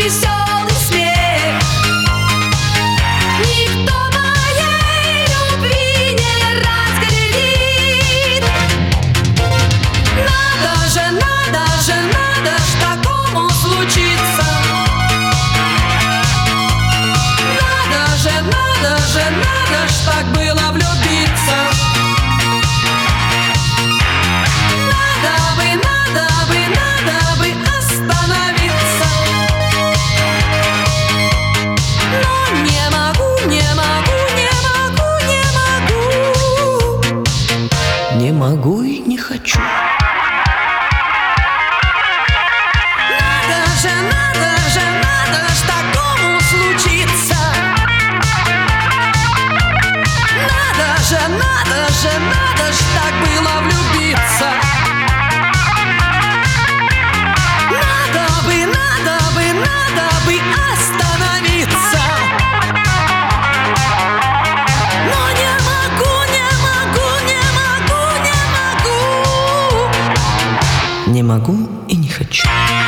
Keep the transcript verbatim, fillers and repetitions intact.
веселый смех. Никто моей любви не разглядит. Надо же, надо же, надо ж такому случиться. Надо же, надо же, надо ж так было влюбиться. Надо бы, надо бы, надо бы остановиться. Но не могу, не могу, не могу, не могу. Не могу и не хочу. Надо же, надо же, надо ж такому случиться. Надо же, надо же, надо ж так было влюбиться. Надо бы, надо бы, надо бы остановиться. Но не могу, не могу, не могу, не могу. Не могу и не хочу.